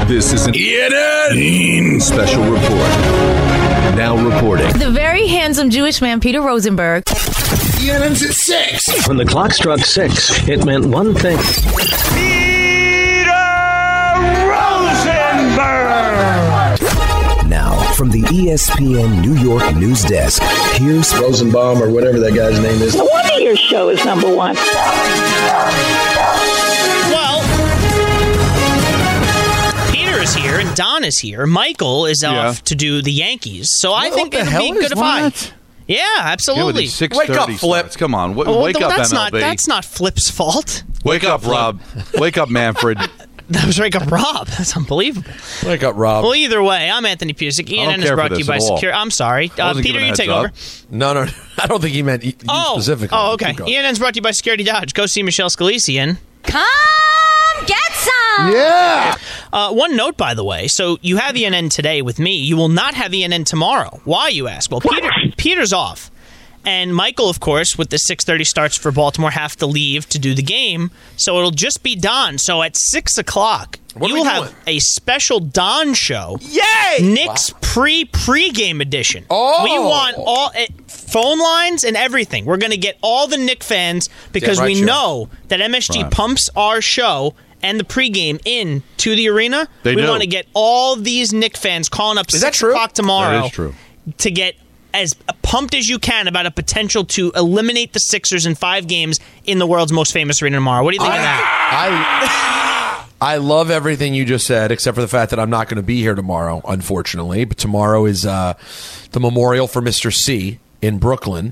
This is an ENN special report. Now reporting. The very handsome Jewish man, Peter Rosenberg. ENN's at 6. When the clock struck 6, it meant one thing. Peter Rosenberg! Now, from the ESPN New York news desk, here's Rosenbaum or whatever that guy's name is. No wonder your show is number one. Well, Peter is here and Don is here. Michael is off to do the Yankees. So I think it would be good if I... Yeah, absolutely. Wake up, Flip. Come on. Wake up, MLB. That's not Flip's fault. Wake up, Rob. Wake up, Manfred. That was Wake Up Rob. That's unbelievable. Wake up, Rob. Well, either way, I'm Anthony Pusick. ENN is brought to you by Secure. I'm sorry. Peter, you take over. No. I don't think he meant you specifically. Oh, okay. ENN's brought to you by Security Dodge. Go see Michelle Scalisi and... Come get some! Yeah! One note, by the way. So you have ENN today with me. You will not have ENN tomorrow. Why, you ask? Well, Peter's off. And Michael, of course, with the 6:30 starts for Baltimore, have to leave to do the game. So it'll just be Don. So at 6 o'clock, you will have a special Don show. Yay! Knicks pre-game edition. Oh! We want all phone lines and everything. We're going to get all the Knicks fans because we know that MSG pumps our show and the pregame in to the arena. We want to get all these Knicks fans calling up 6 o'clock tomorrow. That is true. To get as pumped as you can about a potential to eliminate the Sixers in 5 games in the world's most famous arena tomorrow. What do you think of that? I love everything you just said, except for the fact that I'm not going to be here tomorrow, unfortunately. But tomorrow is the memorial for Mr. C in Brooklyn.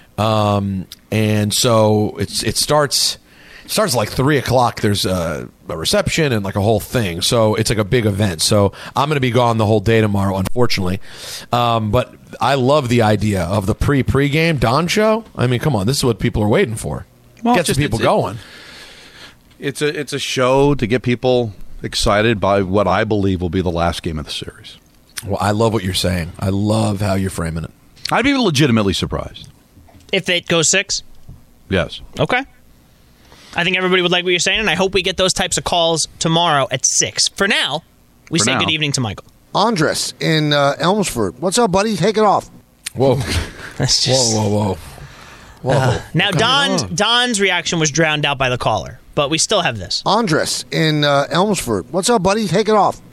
And so it starts like 3 o'clock. There's a reception and like a whole thing. So it's like a big event. So I'm going to be gone the whole day tomorrow, unfortunately. But I love the idea of the pregame Don show. I mean, come on, this is what people are waiting for. Well, get some people going. It's a show to get people excited by what I believe will be the last game of the series. Well, I love what you're saying. I love how you're framing it. I'd be legitimately surprised. If it goes 6? Yes. Okay. I think everybody would like what you're saying, and I hope we get those types of calls tomorrow at 6. For now, we say good evening to Michael. Andres in Elmsford. What's up, buddy? Take it off. Whoa. That's just... Whoa. Now, Don's reaction was drowned out by the caller, but we still have this. Andres in Elmsford. What's up, buddy? Take it off.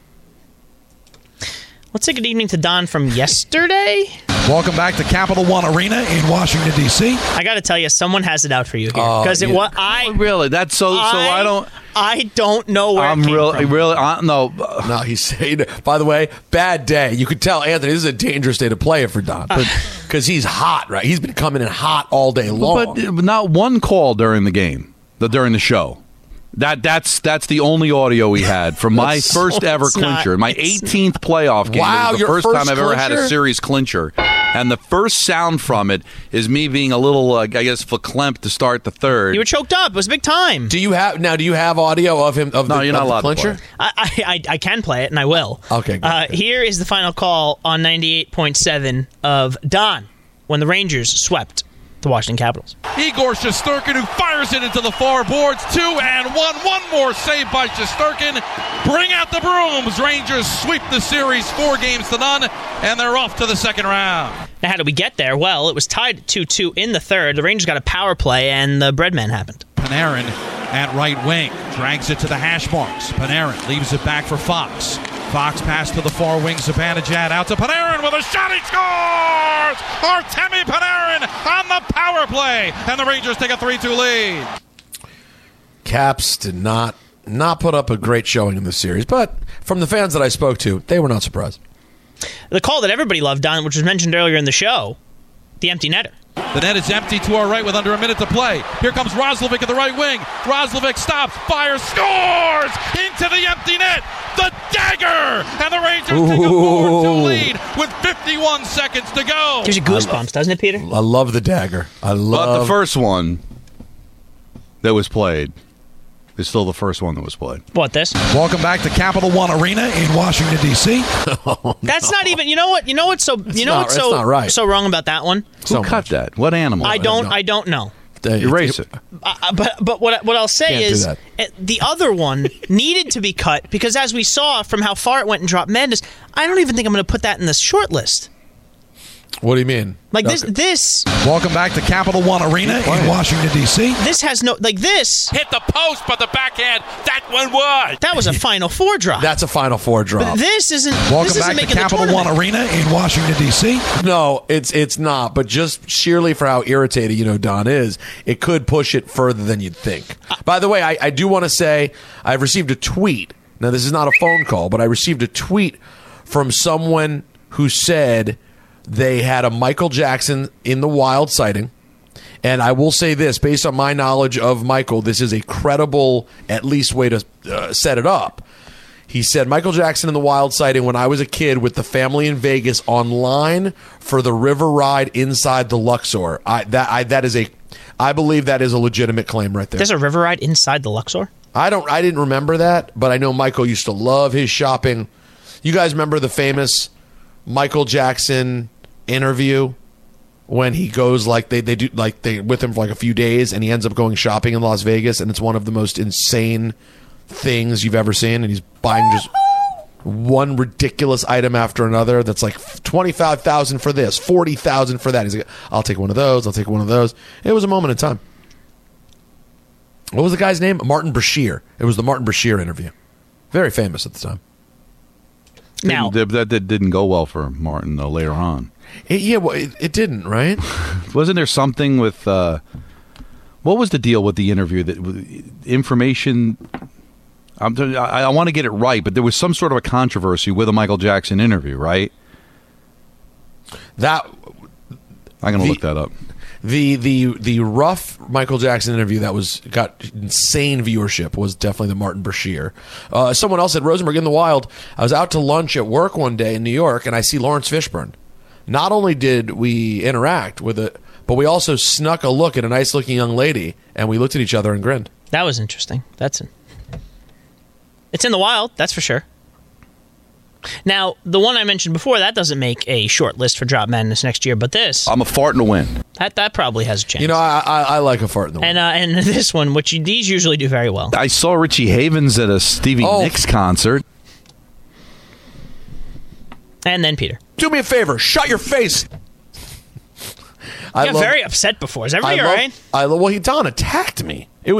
Let's say good evening to Don from yesterday. Welcome back to Capital One Arena in Washington, D.C. I got to tell you, someone has it out for you here. Because really? That's so I don't... I don't know where it came from. No, he's saying, by the way, bad day. You could tell, Anthony, this is a dangerous day to play it for Don. Because he's hot, right? He's been coming in hot all day long. But not one call during the game, during the show. That's the only audio we had from my first ever clincher, my 18th playoff game. Wow, it was the first time I've ever had a series clincher. And the first sound from it is me being a little, I guess, verklempt to start the third. You were choked up. It was a big time. Do you have audio of him? No, you're not allowed clincher? to play. I can play it, and I will. Okay, good. Here is the final call on 98.7 of Don when the Rangers swept the Washington Capitals. Igor Shesterkin, who fires it into the far boards. 2 and 1. One more save by Shesterkin. Bring out the brooms. Rangers sweep the series 4-0, and they're off to the second round. Now, how did we get there? Well, it was tied 2-2 in the third. The Rangers got a power play, and the bread man happened. Panarin at right wing. Drags it to the hash marks. Panarin leaves it back for Fox. Fox pass to the far wing. Zibanejad out to Panarin with a shot. He scores! Artemi Panarin on the power play. And the Rangers take a 3-2 lead. Caps did not put up a great showing in this series. But from the fans that I spoke to, they were not surprised. The call that everybody loved, Don, which was mentioned earlier in the show, the empty netter. The net is empty to our right with under a minute to play. Here comes Roslovic at the right wing. Roslovic stops, fires, scores! Into the empty net! The dagger! And the Rangers take a 4-2 lead with 51 seconds to go. Gives you goosebumps, doesn't it, Peter? I love the dagger. But the first one that was played is still the first one that was played. What, this? Welcome back to Capital One Arena in Washington, D.C. That's not even... You know what's so not right. wrong about that one? Who cut that? What animal? I don't know. Erase it. But what I'll say is the other one needed to be cut because as we saw from how far it went in Drop Madness, I don't even think I'm going to put that in the short list. What do you mean? Like this. Welcome back to Capital One Arena in Washington, D.C. This has no, like this. Hit the post, but the backhand, that one was. That was a Final Four drop. That's a Final Four drop. But this isn't. Welcome back to Capital One Arena in Washington, D.C. No, it's not. But just sheerly for how irritated, Don is, it could push it further than you'd think. By the way, I do want to say I've received a tweet. Now, this is not a phone call, but I received a tweet from someone who said they had a Michael Jackson in the Wild sighting. And I will say this, based on my knowledge of Michael, this is a credible, at least, way to set it up. He said, Michael Jackson in the Wild sighting when I was a kid with the family in Vegas online for the river ride inside the Luxor. I believe that is a legitimate claim right there. There's a river ride inside the Luxor? I didn't remember that, but I know Michael used to love his shopping. You guys remember the famous Michael Jackson interview when he goes they with him for like a few days and he ends up going shopping in Las Vegas and it's one of the most insane things you've ever seen and he's buying just one ridiculous item after another that's like $25,000 for this, $40,000 for that. He's like, I'll take one of those, I'll take one of those. It was a moment in time. What was the guy's name? Martin Brashear. It was the Martin Brashear interview. Very famous at the time. Now that didn't go well for Martin though later on. It didn't, right? Wasn't there something with what was the deal with the interview that information? I want to get it right, but there was some sort of a controversy with a Michael Jackson interview, right? I'm going to look that up. The rough Michael Jackson interview that got insane viewership was definitely the Martin Brashear. Someone else said, Rosenberg in the Wild, I was out to lunch at work one day in New York and I see Lawrence Fishburne. Not only did we interact with it, but we also snuck a look at a nice looking young lady and we looked at each other and grinned. That was interesting. It's in the Wild, that's for sure. Now, the one I mentioned before, that doesn't make a short list for Drop Madness next year, but this... I'm a fart in the wind. That probably has a chance. I like a fart in the wind. And this one, which these usually do very well. I saw Richie Havens at a Stevie Nicks concert. And then Peter. Do me a favor, shut your face. I got very upset before. Is everybody all right? Don attacked me. It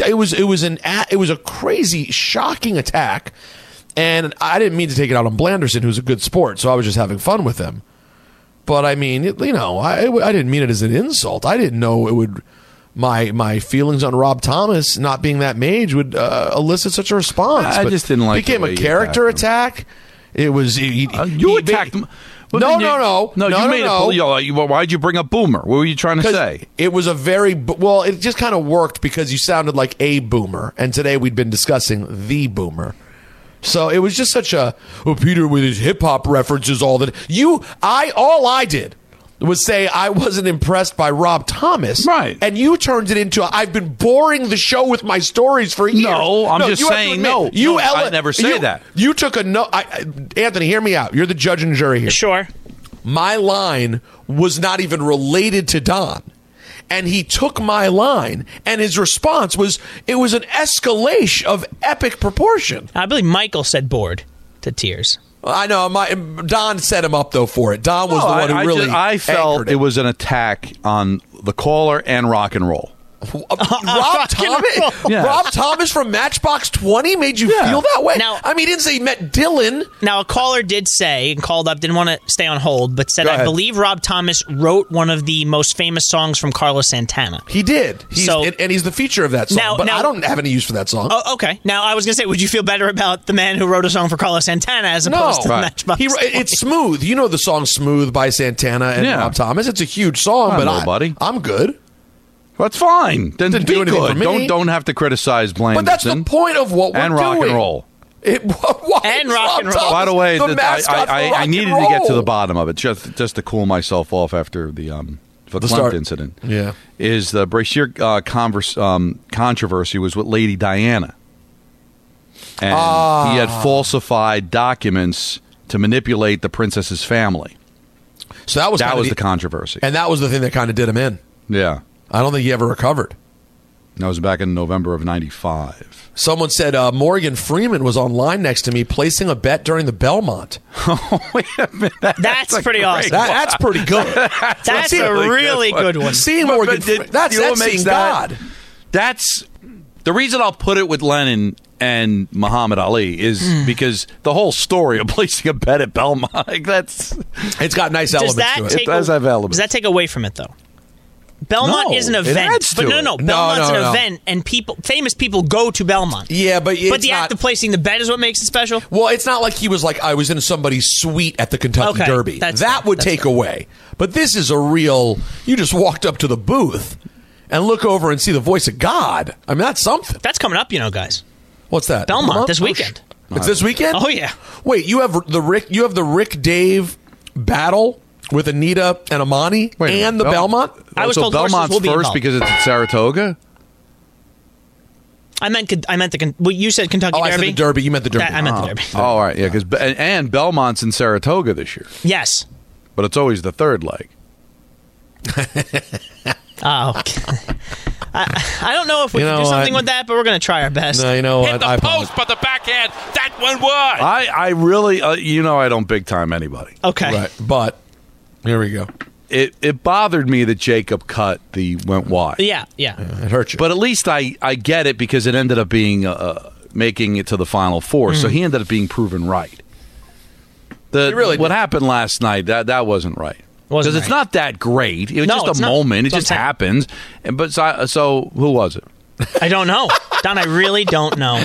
was a crazy, shocking attack. And I didn't mean to take it out on Blanderson, who's a good sport, so I was just having fun with him. But I mean, I didn't mean it as an insult. I didn't know it would. My feelings on Rob Thomas not being that mage would elicit such a response. I just didn't like. It became a character attack. It was you attacked him. No. Why'd you bring up Boomer? What were you trying to say? It was it just kind of worked because you sounded like a boomer, and today we'd been discussing the boomer. So it was just such Peter with his hip hop references, all that. All I did was say I wasn't impressed by Rob Thomas. Right. And you turned it into, I've been boring the show with my stories for years. No, I'm just saying, no. I never say that. You took Anthony, hear me out. You're the judge and jury here. Sure. My line was not even related to Don. And he took my line, and his response was, it was an escalation of epic proportion. I believe Michael said bored to tears. I know. Don set him up, though, for it. Don was the one who really I felt it was an attack on the caller and rock and roll. Rob Thomas? Yes. Rob Thomas from Matchbox 20 made you feel that way? Now, he didn't say he met Dylan. Now, a caller did say, and called up, didn't want to stay on hold, but said, I believe Rob Thomas wrote one of the most famous songs from Carlos Santana. He did. And he's the feature of that song, but I don't have any use for that song. Oh, okay. Now, I was going to say, would you feel better about the man who wrote a song for Carlos Santana as opposed to Matchbox 20? It's Smooth. You know the song Smooth by Santana and Rob Thomas. It's a huge song, I'm good. That's fine. Then be do anything good. for me. Don't have to criticize Blanderson. But that's the point of what we're doing. And rock and roll. And rock and roll. By the way, I needed to get to the bottom of it just to cool myself off after the Verklempt incident. Yeah, is the Brashear controversy was with Lady Diana, and he had falsified documents to manipulate the princess's family. So that was the controversy, and that was the thing that kind of did him in. Yeah. I don't think he ever recovered. That was back in November of 95. Someone said Morgan Freeman was online next to me placing a bet during the Belmont. Oh, wait a minute. That's pretty awesome. That's pretty good. That's a really good one. Seeing Morgan Freeman, that's seeing God. That's the reason I'll put it with Lennon and Muhammad Ali is because the whole story of placing a bet at Belmont, it's got nice elements to it. It does have elements. Does that take away from it, though? Belmont is an event, but no. Belmont's an event, and famous people go to Belmont. Yeah, but the act of placing the bet is what makes it special. Well, it's not like he was like I was in somebody's suite at the Kentucky Derby. That would take away. But this is a real. You just walked up to the booth and look over and see the voice of God. I mean, that's something. That's coming up, guys. What's that? Belmont this weekend. It's this weekend. Oh yeah. Wait, you have the Rick Dave battle with Anita and Amani and the Belmont? I was told Belmont's first because it's at Saratoga? I meant you said Kentucky Derby. I said the Derby. You meant the Derby. I meant the Derby. Oh, all right. Yeah, and Belmont's in Saratoga this year. Yes. But it's always the third leg. Oh, okay. I don't know if we can do something with that, but we're going to try our best. No, you know what? Hit the post, but the backhand, that one was. I really, I don't big time anybody. Okay. Right, but here we go. It bothered me that Jacob cut went wide. Yeah. It hurt you. But at least I get it because it ended up being making it to the Final Four, so he ended up being proven right. What happened last night, that wasn't right. Because it's not that great. It was just a moment. It just happens. But so who was it? I don't know. Don, I really don't know.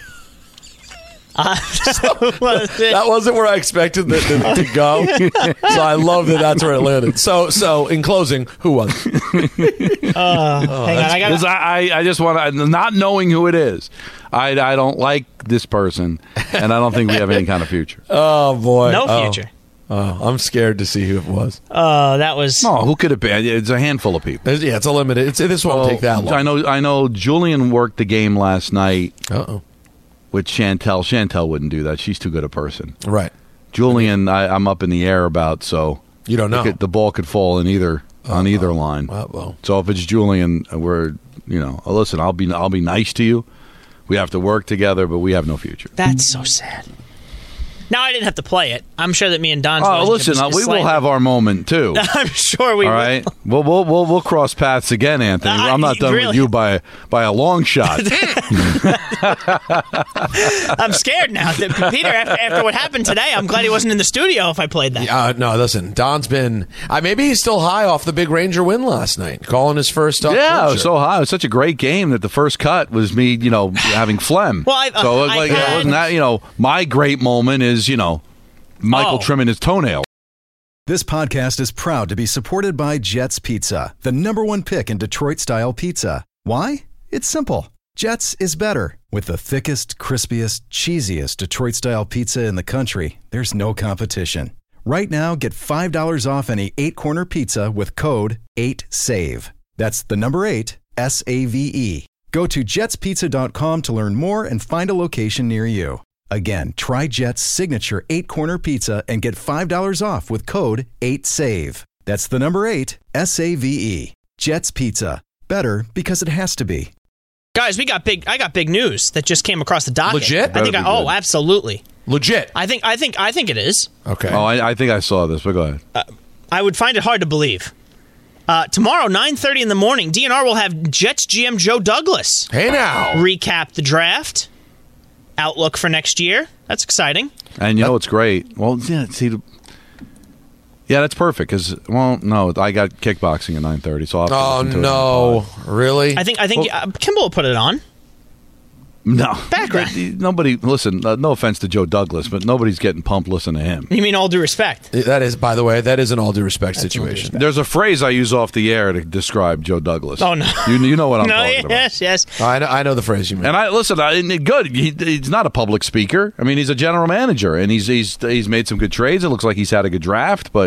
That wasn't where I expected to go. So I love that's where it landed. So in closing, who was it? Hang on, I just want to, not knowing who it is, I don't like this person, and I don't think we have any kind of future. Oh, boy. No future. Oh, I'm scared to see who it was. That was... No, who could it be? It's a handful of people. It's a limited... This won't take that long. I know Julian worked the game last night with Chantel. Chantel wouldn't do that. She's too good a person. Right. Julian, I'm up in the air about, so... You don't know. The ball could fall on either line. Well. So if it's Julian, listen, I'll be nice to you. We have to work together, but we have no future. That's so sad. Now I didn't have to play it. I'm sure that me and Don's. Oh, listen, we will have our moment too. I'm sure we will. All right, we'll cross paths again, Anthony. I'm not done with you by a long shot. I'm scared now, Peter. After what happened today, I'm glad he wasn't in the studio if I played that. No, listen, Don's been. Maybe he's still high off the big Ranger win last night, calling his first. Yeah, it was so high. It was such a great game that the first cut was me, having phlegm. Well, it wasn't that. My great moment is Michael trimming his toenail. This podcast is proud to be supported by Jets Pizza, the #1 pick in Detroit-style pizza. Why? It's simple. Jets is better. With the thickest, crispiest, cheesiest Detroit-style pizza in the country, there's no competition. Right now, get $5 off any 8-corner pizza with code 8SAVE. That's the number 8, SAVE. Go to jetspizza.com to learn more and find a location near you. Again, try Jet's signature 8-corner pizza and get $5 off with code 8SAVE. That's the number 8, SAVE. Jet's Pizza. Better because it has to be. Guys, I got big news that just came across the docket. Legit? Absolutely. Legit. I think it is. Okay. Oh, I think I saw this, but go ahead. I would find it hard to believe. Tomorrow, 9:30 in the morning, DNR will have Jets GM Joe Douglas. Hey now. Recap the draft. Outlook for next year. That's exciting. And what's great? Well, yeah, that's perfect because I got kickboxing at 9:30, so I'll have to listen to it. Really? I think Kimball will put it on. No. Background. Nobody, listen, no offense to Joe Douglas, but nobody's getting pumped listening to him. You mean all due respect? That is, by the way, that is an all due respect situation. There's a phrase I use off the air to describe Joe Douglas. Oh, no. You know what I'm talking about. Yes. I know the phrase you mean. And good. He's not a public speaker. I mean, he's a general manager, and he's made some good trades. It looks like he's had a good draft, but,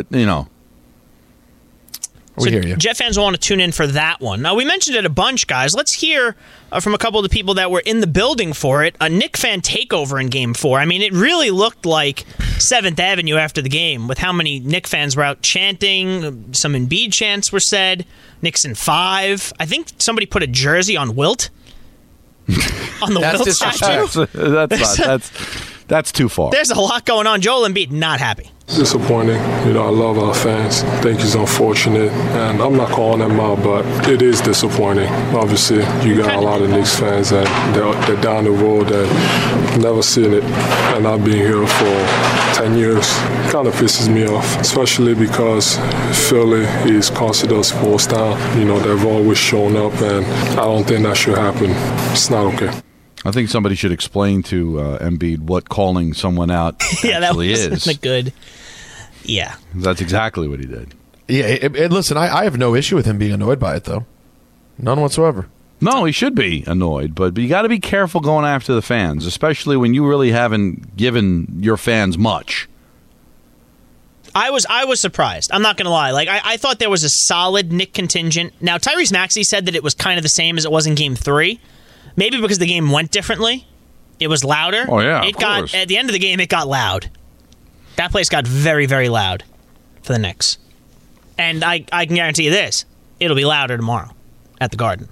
We hear you. Jet fans will want to tune in for that one. Now, we mentioned it a bunch, guys. Let's hear from a couple of the people that were in the building for it. A Knick fan takeover in Game 4. I mean, it really looked like 7th Avenue after the game with how many Knick fans were out chanting. Some Embiid chants were said. Knicks in 5. I think somebody put a jersey on Wilt. On the Wilt statue. That's too far. There's a lot going on. Joel Embiid not happy. Disappointing. I love our fans. I think it's unfortunate, and I'm not calling them out, but it is disappointing. Obviously, you got a lot of Knicks fans that they're down the road that never seen it, and I've been here for 10 years. It kind of pisses me off, especially because Philly is considered a sports town. They've always shown up, and I don't think that should happen. It's not okay. I think somebody should explain to Embiid what calling someone out actually is. Yeah, that wasn't good. Yeah. That's exactly what he did. Yeah, and listen, I have no issue with him being annoyed by it, though. None whatsoever. No, he should be annoyed, but you got to be careful going after the fans, especially when you really haven't given your fans much. I was surprised. I'm not going to lie. I thought there was a solid Knick contingent. Now, Tyrese Maxey said that it was kind of the same as it was in Game 3. Maybe because the game went differently. It was louder. Oh, yeah, of course. At the end of the game, it got loud. That place got very, very loud for the Knicks. And I can guarantee you this. It'll be louder tomorrow at the Garden.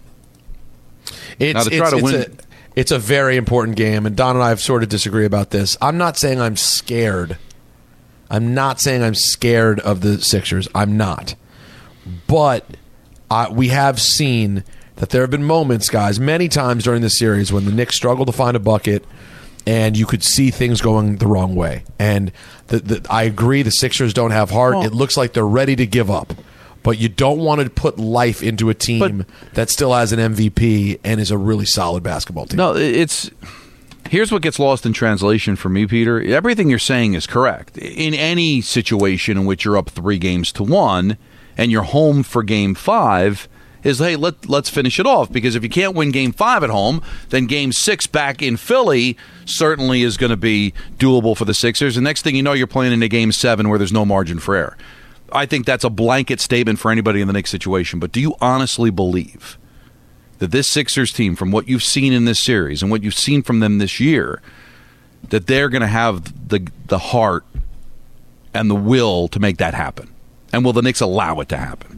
It's a very important game, and Don and I have sort of disagree about this. I'm not saying I'm scared. I'm not saying I'm scared of the Sixers. I'm not. But we have seen that there have been moments, guys, many times during this series when the Knicks struggle to find a bucket and you could see things going the wrong way. And I agree, the Sixers don't have heart. It looks like they're ready to give up. But you don't want to put life into a team that still has an MVP and is a really solid basketball team. No, here's what gets lost in translation for me, Peter. Everything you're saying is correct. In any situation in which you're up 3-1 and you're home for Game 5, is, hey, let's finish it off. Because if you can't win Game 5 at home, then Game 6 back in Philly certainly is going to be doable for the Sixers. And next thing you know, you're playing into Game 7 where there's no margin for error. I think that's a blanket statement for anybody in the Knicks situation. But do you honestly believe that this Sixers team, from what you've seen in this series and what you've seen from them this year, that they're going to have the heart and the will to make that happen? And will the Knicks allow it to happen?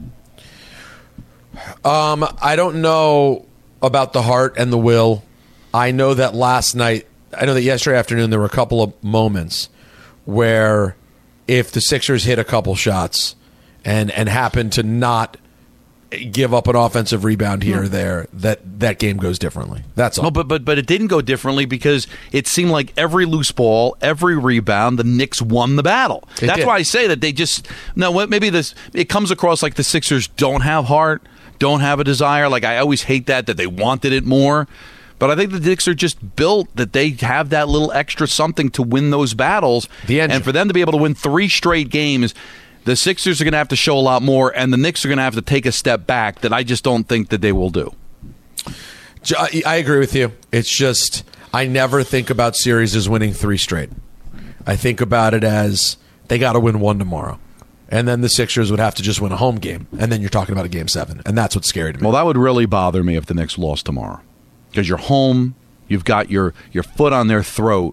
I don't know about the heart and the will. I know that yesterday afternoon there were a couple of moments where if the Sixers hit a couple shots and happen to not give up an offensive rebound here or there, that game goes differently. That's all. No, but it didn't go differently because it seemed like every loose ball, every rebound, the Knicks won the battle. That's why I say that they just maybe it comes across like the Sixers don't have heart, don't have a desire. Like, I always hate that they wanted it more. But I think the Knicks are just built that they have that little extra something to win those battles. And for them to be able to win 3 straight games, the Sixers are going to have to show a lot more, and the Knicks are going to have to take a step back that I just don't think that they will do. I agree with you. It's just I never think about series as winning 3 straight. I think about it as they got to win 1 tomorrow. And then the Sixers would have to just win a home game. And then you're talking about a Game 7. And that's what's scary to me. Well, that would really bother me if the Knicks lost tomorrow. Because you're home, you've got your foot on their throat.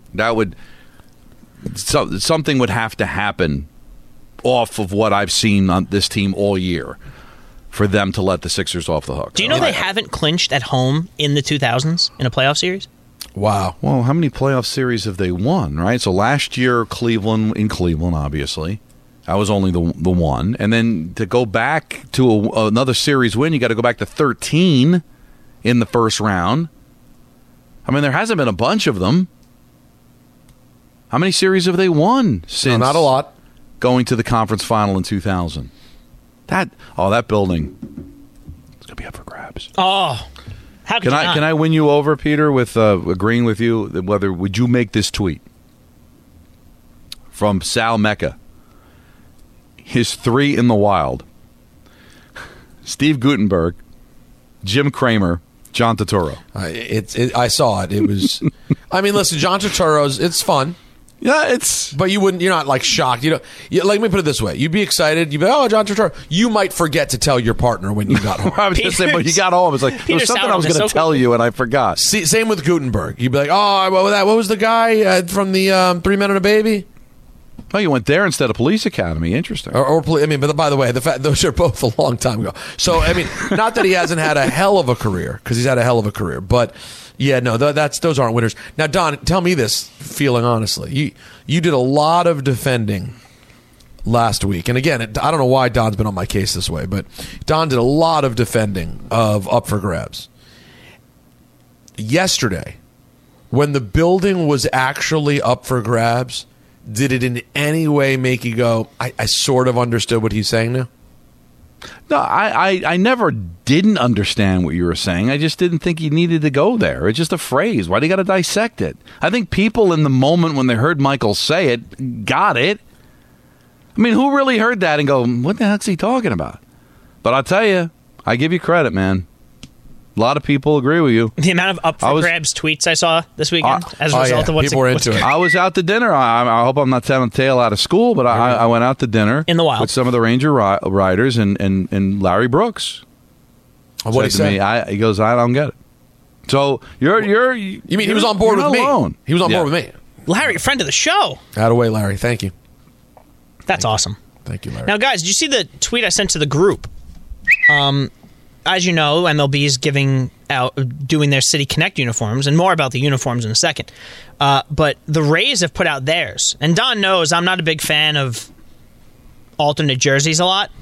Something would have to happen off of what I've seen on this team all year for them to let the Sixers off the hook. Do you know they haven't clinched at home in the 2000s in a playoff series? Wow. Well, how many playoff series have they won, right? So last year, Cleveland, obviously. That was only the one. And then to go back to another series win, you got to go back to 13 in the first round. I mean, there hasn't been a bunch of them. How many series have they won since? No, not a lot. Going to the conference final in 2000. That building, it's going to be up for grabs. Oh, how can I win you over, Peter, with agreeing with you? Would you make this tweet from Sal Mecca? His 3 in the wild. Steve Guttenberg, Jim Kramer, John Turturro. I saw it. It was. I mean, listen, John Turturro's. It's fun. Yeah, But you're not like shocked. Let me put it this way: you'd be excited. You'd be, oh, John Turturro. You might forget to tell your partner when you got home. I was just saying, but you got home. It's like there was something I was going to tell you and I forgot. Same with Guttenberg. You'd be like, oh, what was the guy from the 3 Men and a Baby? Oh, you went there instead of police academy. Interesting. But by the way, those are both a long time ago. So, I mean, not that he hasn't had a hell of a career, because he's had a hell of a career. But, yeah, no, those aren't winners. Now, Don, tell me this, feeling honestly. You did a lot of defending last week. And, again, I don't know why Don's been on my case this way, but Don did a lot of defending of Up for Grabs. Yesterday, when the building was actually up for grabs, did it in any way make you go, I sort of understood what he's saying now? No, I never didn't understand what you were saying. I just didn't think you needed to go there. It's just a phrase. Why do you got to dissect it? I think people in the moment when they heard Michael say it got it. I mean, who really heard that and go, what the heck's he talking about? But I'll tell you, I give you credit, man. A lot of people agree with you. The amount of Up for Grabs tweets I saw this weekend as a result of what's people were into it. I was out to dinner. I hope I'm not telling tale out of school, but I went out to dinner in the wild with some of the Ranger riders and Larry Brooks. What he said? To me, he goes, I don't get it. So you mean he was on board with me? Alone. He was on board with me. Larry, friend of the show. Attaboy, Larry. Thank you. That's awesome. Thank you, Larry. Now, guys, did you see the tweet I sent to the group? As you know, MLB is doing their City Connect uniforms, and more about the uniforms in a second. But the Rays have put out theirs. And Don knows I'm not a big fan of alternate jerseys a lot.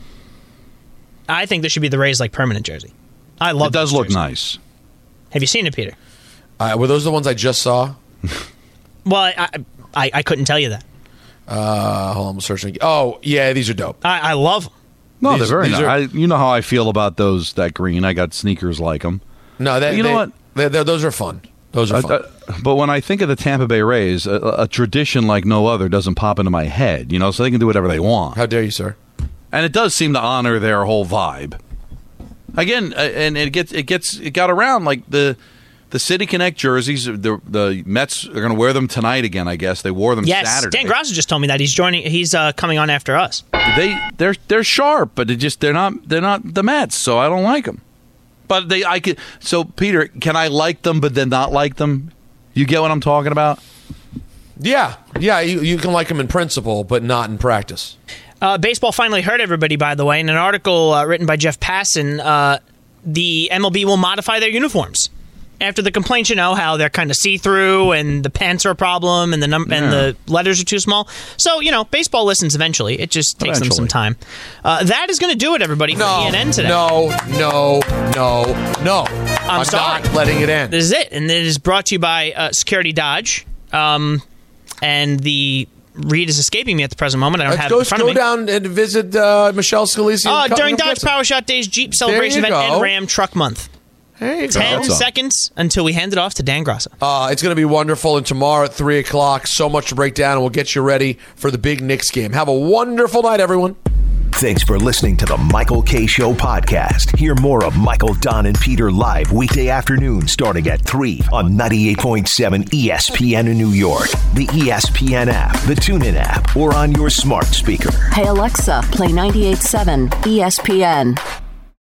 I think there should be the Rays permanent jersey. I love it. It does look nice. Have you seen it, Peter? Were those the ones I just saw? Well, I couldn't tell you that. Hold on, I'm searching. Oh, yeah, these are dope. I love them. No, they're very nice. You know how I feel about that green. I got sneakers like them. No, those are fun. Those are fun. But when I think of the Tampa Bay Rays, a tradition like no other doesn't pop into my head. So they can do whatever they want. How dare you, sir? And it does seem to honor their whole vibe. Again, and it got around like the City Connect jerseys. The Mets are going to wear them tonight again. I guess they wore them Saturday. Dan Grasso just told me that he's joining. He's coming on after us. They're sharp, but they're not the Mets, so I don't like them. But So Peter, can I like them but then not like them? You get what I'm talking about? Yeah. You can like them in principle, but not in practice. Baseball finally hurt everybody. By the way, in an article written by Jeff Passan, the MLB will modify their uniforms. After the complaints, how they're kind of see-through and the pants are a problem and the letters are too small. So, baseball listens eventually. It just takes them some time. That is going to do it, everybody, for ENN today. No. I'm sorry. Not letting it end. This is it. And it is brought to you by Security Dodge. And the read is escaping me at the present moment. I don't have it in front of me. Go down and visit Michelle Scalisi. During Dodge Power Shot Days Jeep Celebration Event and Ram Truck Month. 10 seconds until we hand it off to Dan Grasso. It's going to be wonderful. And tomorrow at 3 o'clock, so much to break down, and we'll get you ready for the big Knicks game. Have a wonderful night, everyone. Thanks for listening to the Michael K. Show podcast. Hear more of Michael, Don, and Peter live weekday afternoon starting at 3 on 98.7 ESPN in New York, the ESPN app, the TuneIn app, or on your smart speaker. Hey, Alexa, play 98.7 ESPN.